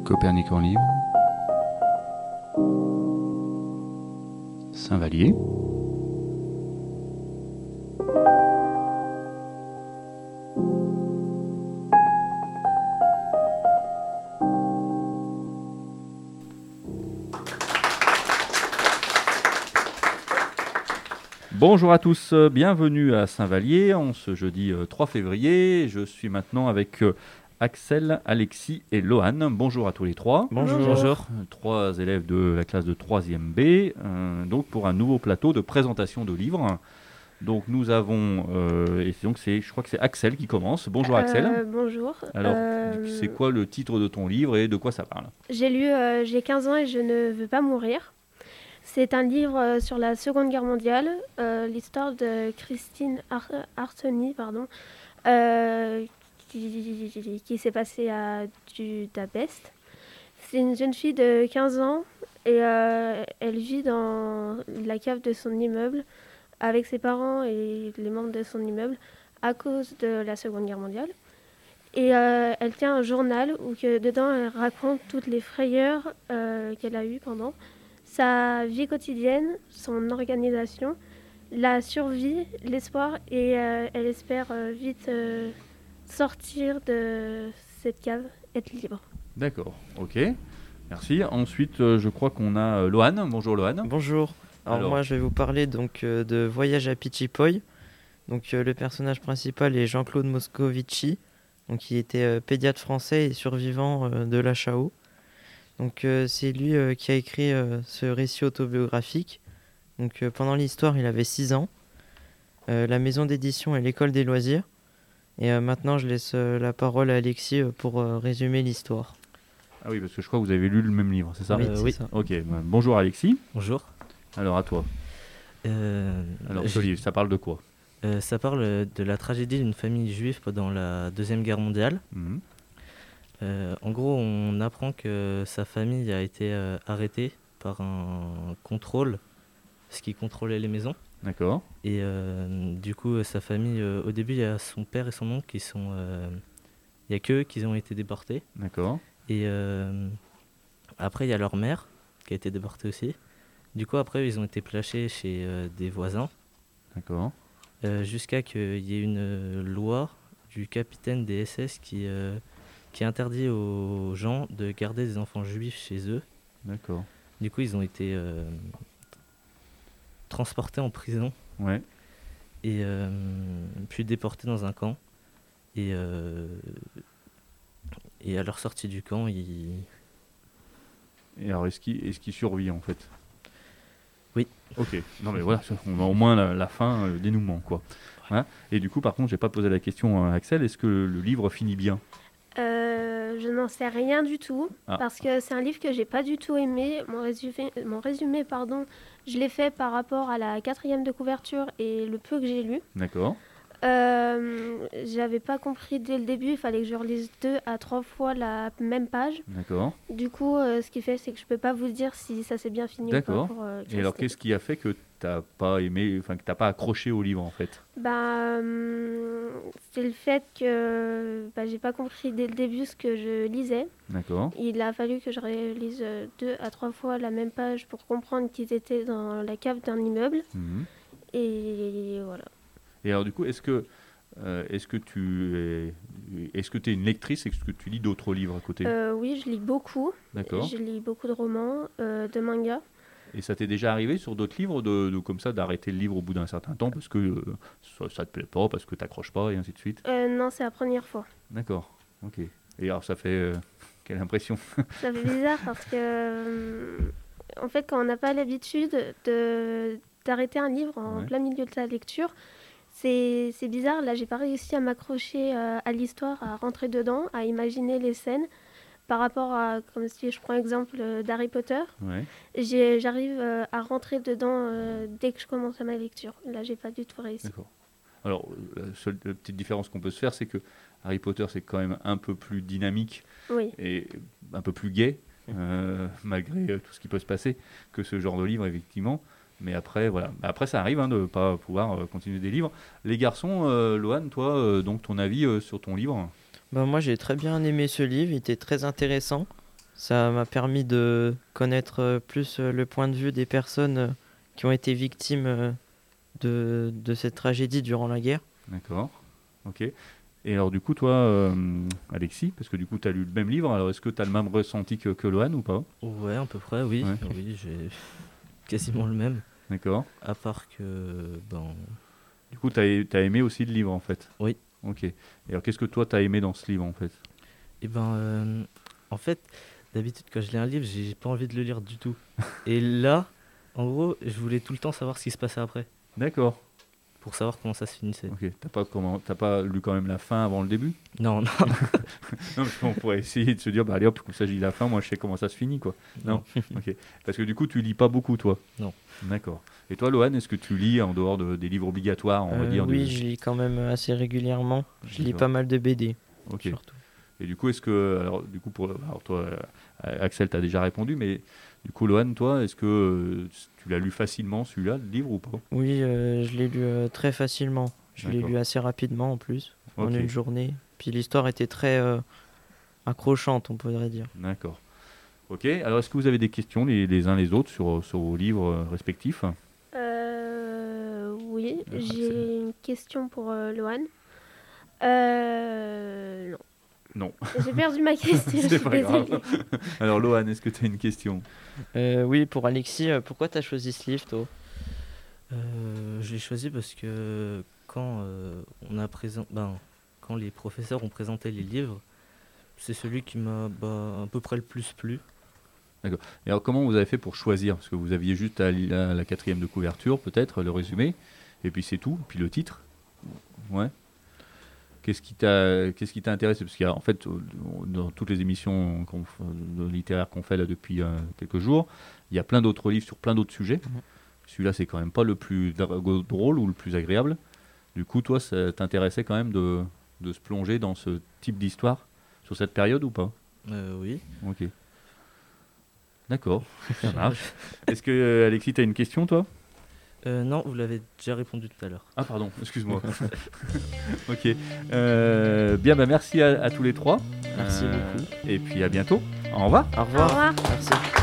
Copernic en livre. Saint-Vallier. Bonjour à tous, bienvenue à Saint-Vallier en ce jeudi 3 février. Je suis maintenant avec Axel, Alexis et Lohan. Bonjour à tous les trois. Bonjour. Trois élèves de la classe de 3e B, donc pour un nouveau plateau de présentation de livres. Donc nous avons, je crois que c'est Axel qui commence. Bonjour Axel. Bonjour. Alors, c'est quoi le titre de ton livre et de quoi ça parle ? J'ai 15 ans et je ne veux pas mourir. C'est un livre sur la Seconde Guerre mondiale, l'histoire de Christine Arteny, qui s'est passée à Budapest. C'est une jeune fille de 15 ans et elle vit dans la cave de son immeuble avec ses parents et les membres de son immeuble à cause de la Seconde Guerre mondiale. Et elle tient un journal où dedans elle raconte toutes les frayeurs qu'elle a eues pendant sa vie quotidienne, son organisation, la survie, l'espoir et elle espère vite sortir de cette cave, être libre. D'accord, ok, merci. Ensuite, je crois qu'on a Lohan. Bonjour Lohan. Bonjour. Alors moi, je vais vous parler donc de Voyage à Pichipoy. Donc le personnage principal est Jean-Claude Moscovici, donc qui était pédiatre français et survivant de la Chao. Donc c'est lui qui a écrit ce récit autobiographique. Donc pendant l'histoire, il avait 6 ans. La maison d'édition est l'École des loisirs. Et maintenant, je laisse la parole à Alexis pour résumer l'histoire. Ah oui, parce que je crois que vous avez lu le même livre, c'est ça ? Oui. Ça. Ok, bonjour Alexis. Bonjour. Alors à toi. Alors ce livre, ça parle de quoi ? Ça parle de la tragédie d'une famille juive pendant la Deuxième Guerre mondiale. Mmh. En gros, on apprend que sa famille a été arrêtée par un contrôle, ce qui contrôlait les maisons. D'accord. Et du coup, sa famille, au début, il y a son père et son oncle qui sont... Il n'y a qu'eux qui ont été déportés. D'accord. Et après, il y a leur mère qui a été déportée aussi. Du coup, après, ils ont été placés chez des voisins. D'accord. Jusqu'à qu'il y ait une loi du capitaine des SS qui interdit aux gens de garder des enfants juifs chez eux. D'accord. Du coup, ils ont été transportés en prison. Ouais. Et puis déportés dans un camp. Et à leur sortie du camp, Et alors, est-ce qu'il survit en fait ? Oui. Ok. Non mais voilà, on a au moins la fin, le dénouement quoi. Hein ? Et du coup, par contre, j'ai pas posé la question à Axel. Est-ce que le livre finit bien ? Je n'en sais rien du tout, parce que c'est un livre que j'ai pas du tout aimé. Mon résumé, je l'ai fait par rapport à la 4e de couverture et le peu que j'ai lu. D'accord. J'avais pas compris dès le début, il fallait que je relise 2 à 3 fois la même page. D'accord. Du coup, ce qui fait, c'est que je peux pas vous dire si ça s'est bien fini D'accord. ou pas. Pour, et alors, qu'est-ce qui a fait que t'as pas aimé, enfin que t'as pas accroché au livre en fait ? C'est le fait que j'ai pas compris dès le début ce que je lisais. D'accord. Il a fallu que je relise 2 à 3 fois la même page pour comprendre qu'ils étaient dans la cave d'un immeuble. Mmh. Et voilà. Et alors du coup, est-ce que tu es une lectrice ? Est-ce que tu lis d'autres livres à côté ? Oui, je lis beaucoup. D'accord. Je lis beaucoup de romans, de mangas. Et ça t'est déjà arrivé sur d'autres livres de comme ça d'arrêter le livre au bout d'un certain temps parce que ça te plaît pas, parce que t'accroches pas et ainsi de suite ? Non, c'est la première fois. D'accord. Ok. Et alors ça fait quelle impression ? Ça fait bizarre parce que en fait, quand on n'a pas l'habitude d'arrêter un livre en plein milieu de la lecture, c'est bizarre. Là, j'ai pas réussi à m'accrocher à l'histoire, à rentrer dedans, à imaginer les scènes. Par rapport à, comme si je prends l'exemple d'Harry Potter, j'arrive à rentrer dedans dès que je commence ma lecture. Là, j'ai pas du tout réussi. D'accord. Alors, la seule petite différence qu'on peut se faire, c'est que Harry Potter, c'est quand même un peu plus dynamique et un peu plus gai, malgré tout ce qui peut se passer, que ce genre de livre, effectivement. Mais après, voilà. Après, ça arrive de ne pas pouvoir continuer des livres. Les garçons, Lohan, toi, donc ton avis sur ton livre ? Moi, j'ai très bien aimé ce livre, il était très intéressant. Ça m'a permis de connaître plus le point de vue des personnes qui ont été victimes de cette tragédie durant la guerre. D'accord, ok. Et alors du coup, toi, Alexis, parce que du coup, tu as lu le même livre, alors est-ce que tu as le même ressenti que Lohan ou pas? Ouais, à peu près, oui. Ouais. Oui, j'ai quasiment le même. D'accord. À part que... Du coup, tu as aimé aussi le livre, en fait? Oui. Ok. Et alors, qu'est-ce que toi, tu as aimé dans ce livre, en fait? En fait, d'habitude, quand je lis un livre, j'ai pas envie de le lire du tout. Et là, en gros, je voulais tout le temps savoir ce qui se passait après. D'accord. Pour savoir comment ça se finissait. Ok. T'as pas lu quand même la fin avant le début? Non. Non, parce qu'on pourrait essayer de se dire, bah allez hop, comme ça, je lis la fin, moi, je sais comment ça se finit, quoi. Non. Ok. Parce que du coup, tu lis pas beaucoup, toi? Non. D'accord. Et toi, Lohan, est-ce que tu lis en dehors des livres obligatoires, on va dire? Oui, je lis quand même assez régulièrement. Je lis pas mal de BD. Ok. Surtout. Et du coup, alors toi, Axel, t'as déjà répondu, mais du coup, Lohan, toi, est-ce que tu l'as lu facilement, celui-là, le livre ou pas? Oui, je l'ai lu très facilement. Je l'ai lu assez rapidement en plus, en une journée. Puis l'histoire était très accrochante, on pourrait dire. D'accord. Ok, alors est-ce que vous avez des questions les uns les autres sur vos livres respectifs? Oui, j'ai une question pour Lohan. Non. Non. J'ai perdu ma question. C'est pas grave. Alors Lohan, est-ce que tu as une question? Oui, pour Alexis, pourquoi tu as choisi ce livre, toi? Je l'ai choisi parce que quand les professeurs ont présenté les livres, c'est celui qui m'a à peu près le plus plu. D'accord. Et alors comment vous avez fait pour choisir? Parce que vous aviez juste à lire la quatrième de couverture, peut-être, le résumé, et puis c'est tout, puis le titre. Ouais. Qu'est-ce qui t'a intéressé? Parce qu'en fait, dans toutes les émissions littéraires qu'on fait là depuis quelques jours, il y a plein d'autres livres sur plein d'autres sujets. Celui-là, c'est quand même pas le plus drôle ou le plus agréable. Du coup, toi, ça t'intéressait quand même de se plonger dans ce type d'histoire sur cette période ou pas? Oui. Ok. D'accord, ça marche. Est-ce que, Alexis, tu as une question, toi? Non, vous l'avez déjà répondu tout à l'heure. Ah, pardon, excuse-moi. Ok. Bien, merci à tous les trois. Merci beaucoup. Et puis à bientôt. Au revoir. Au revoir. Au revoir. Merci.